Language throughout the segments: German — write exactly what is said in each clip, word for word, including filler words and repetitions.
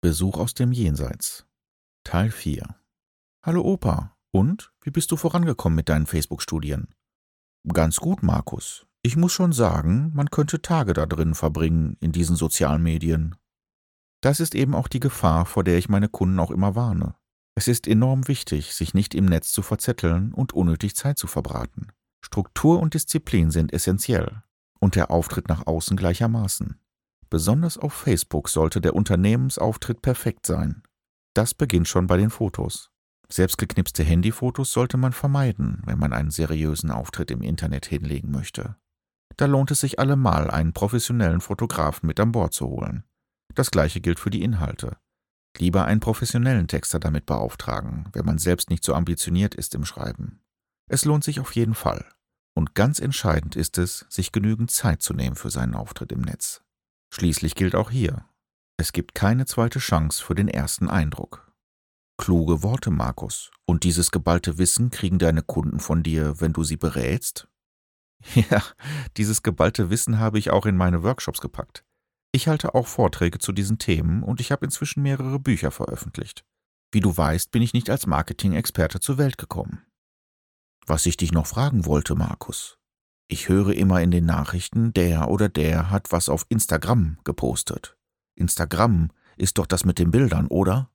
Besuch aus dem Jenseits. Teil vier. Hallo Opa, und wie bist du vorangekommen mit deinen Facebook-Studien? Ganz gut, Markus. Ich muss schon sagen, man könnte Tage da drin verbringen, in diesen sozialen Medien. Das ist eben auch die Gefahr, vor der ich meine Kunden auch immer warne. Es ist enorm wichtig, sich nicht im Netz zu verzetteln und unnötig Zeit zu verbraten. Struktur und Disziplin sind essentiell und der Auftritt nach außen gleichermaßen. Besonders auf Facebook sollte der Unternehmensauftritt perfekt sein. Das beginnt schon bei den Fotos. Selbstgeknipste Handyfotos sollte man vermeiden, wenn man einen seriösen Auftritt im Internet hinlegen möchte. Da lohnt es sich allemal, einen professionellen Fotografen mit an Bord zu holen. Das gleiche gilt für die Inhalte. Lieber einen professionellen Texter damit beauftragen, wenn man selbst nicht so ambitioniert ist im Schreiben. Es lohnt sich auf jeden Fall. Und ganz entscheidend ist es, sich genügend Zeit zu nehmen für seinen Auftritt im Netz. Schließlich gilt auch hier: Es gibt keine zweite Chance für den ersten Eindruck. Kluge Worte, Markus. Und dieses geballte Wissen kriegen deine Kunden von dir, wenn du sie berätst? Ja, dieses geballte Wissen habe ich auch in meine Workshops gepackt. Ich halte auch Vorträge zu diesen Themen und ich habe inzwischen mehrere Bücher veröffentlicht. Wie du weißt, bin ich nicht als Marketing-Experte zur Welt gekommen. Was ich dich noch fragen wollte, Markus. Ich höre immer in den Nachrichten, der oder der hat was auf Instagram gepostet. Instagram ist doch das mit den Bildern, oder?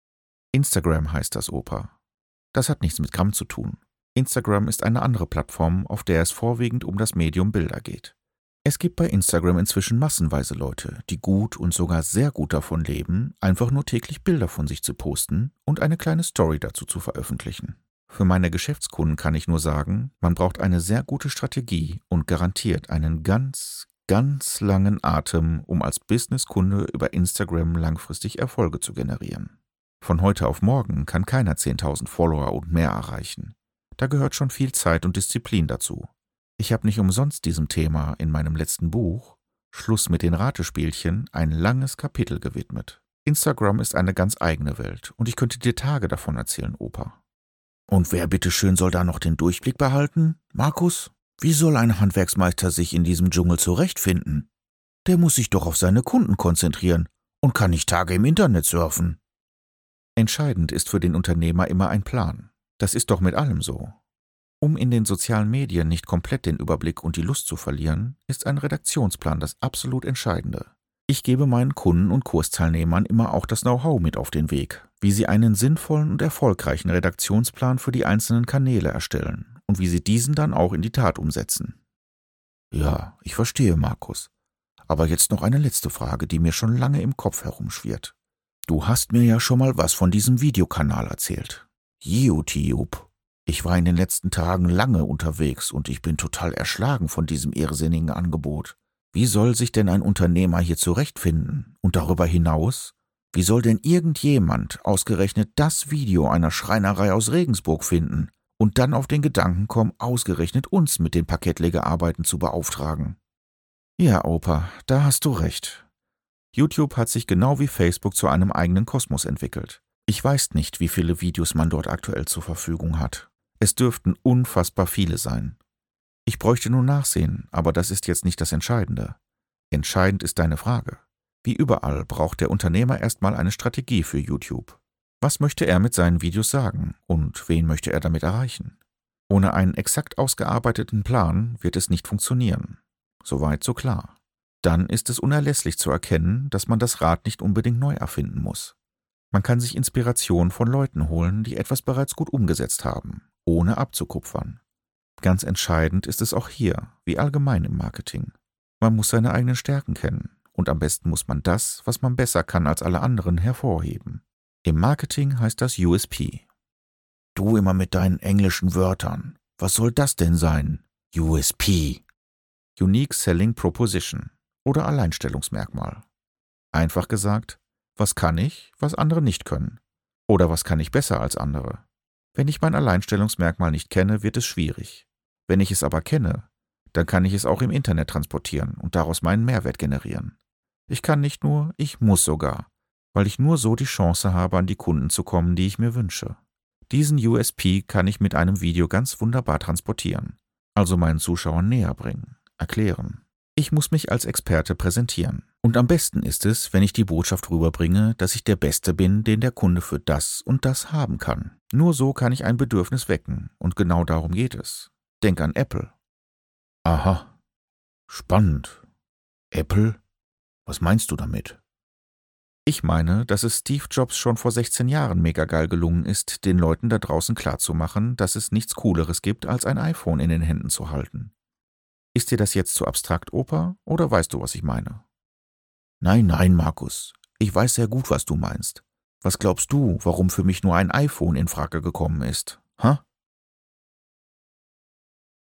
Instagram heißt das, Opa. Das hat nichts mit Gramm zu tun. Instagram ist eine andere Plattform, auf der es vorwiegend um das Medium Bilder geht. Es gibt bei Instagram inzwischen massenweise Leute, die gut und sogar sehr gut davon leben, einfach nur täglich Bilder von sich zu posten und eine kleine Story dazu zu veröffentlichen. Für meine Geschäftskunden kann ich nur sagen, man braucht eine sehr gute Strategie und garantiert einen ganz, ganz langen Atem, um als Businesskunde über Instagram langfristig Erfolge zu generieren. Von heute auf morgen kann keiner zehntausend Follower und mehr erreichen. Da gehört schon viel Zeit und Disziplin dazu. Ich habe nicht umsonst diesem Thema in meinem letzten Buch Schluss mit den Ratespielchen ein langes Kapitel gewidmet. Instagram ist eine ganz eigene Welt und ich könnte dir Tage davon erzählen, Opa. Und wer bitteschön soll da noch den Durchblick behalten, Markus? Wie soll ein Handwerksmeister sich in diesem Dschungel zurechtfinden? Der muss sich doch auf seine Kunden konzentrieren und kann nicht Tage im Internet surfen. Entscheidend ist für den Unternehmer immer ein Plan. Das ist doch mit allem so. Um in den sozialen Medien nicht komplett den Überblick und die Lust zu verlieren, ist ein Redaktionsplan das absolut Entscheidende. Ich gebe meinen Kunden und Kursteilnehmern immer auch das Know-how mit auf den Weg, wie sie einen sinnvollen und erfolgreichen Redaktionsplan für die einzelnen Kanäle erstellen und wie sie diesen dann auch in die Tat umsetzen. Ja, ich verstehe, Markus. Aber jetzt noch eine letzte Frage, die mir schon lange im Kopf herumschwirrt. Du hast mir ja schon mal was von diesem Videokanal erzählt. YouTube. Ich war in den letzten Tagen lange unterwegs und ich bin total erschlagen von diesem irrsinnigen Angebot. Wie soll sich denn ein Unternehmer hier zurechtfinden? Und darüber hinaus, wie soll denn irgendjemand ausgerechnet das Video einer Schreinerei aus Regensburg finden und dann auf den Gedanken kommen, ausgerechnet uns mit den Parkettlegearbeiten zu beauftragen? Ja, Opa, da hast du recht. YouTube hat sich genau wie Facebook zu einem eigenen Kosmos entwickelt. Ich weiß nicht, wie viele Videos man dort aktuell zur Verfügung hat. Es dürften unfassbar viele sein. Ich bräuchte nur nachsehen, aber das ist jetzt nicht das Entscheidende. Entscheidend ist deine Frage. Wie überall braucht der Unternehmer erstmal eine Strategie für YouTube. Was möchte er mit seinen Videos sagen und wen möchte er damit erreichen? Ohne einen exakt ausgearbeiteten Plan wird es nicht funktionieren. Soweit so klar. Dann ist es unerlässlich zu erkennen, dass man das Rad nicht unbedingt neu erfinden muss. Man kann sich Inspiration von Leuten holen, die etwas bereits gut umgesetzt haben, ohne abzukupfern. Ganz entscheidend ist es auch hier, wie allgemein im Marketing. Man muss seine eigenen Stärken kennen und am besten muss man das, was man besser kann als alle anderen, hervorheben. Im Marketing heißt das U S P. Du immer mit deinen englischen Wörtern. Was soll das denn sein? U S P. Unique Selling Proposition oder Alleinstellungsmerkmal. Einfach gesagt, was kann ich, was andere nicht können? Oder was kann ich besser als andere? Wenn ich mein Alleinstellungsmerkmal nicht kenne, wird es schwierig. Wenn ich es aber kenne, dann kann ich es auch im Internet transportieren und daraus meinen Mehrwert generieren. Ich kann nicht nur, ich muss sogar, weil ich nur so die Chance habe, an die Kunden zu kommen, die ich mir wünsche. Diesen U S P kann ich mit einem Video ganz wunderbar transportieren, also meinen Zuschauern näher bringen, erklären. Ich muss mich als Experte präsentieren. Und am besten ist es, wenn ich die Botschaft rüberbringe, dass ich der Beste bin, den der Kunde für das und das haben kann. Nur so kann ich ein Bedürfnis wecken, und genau darum geht es. Denk an Apple. Aha, spannend. Apple? Was meinst du damit? Ich meine, dass es Steve Jobs schon vor sechzehn Jahren mega geil gelungen ist, den Leuten da draußen klarzumachen, dass es nichts Cooleres gibt, als ein iPhone in den Händen zu halten. Ist dir das jetzt zu abstrakt, Opa, oder weißt du, was ich meine? Nein, nein, Markus. Ich weiß sehr gut, was du meinst. Was glaubst du, warum für mich nur ein iPhone in Frage gekommen ist? Ha?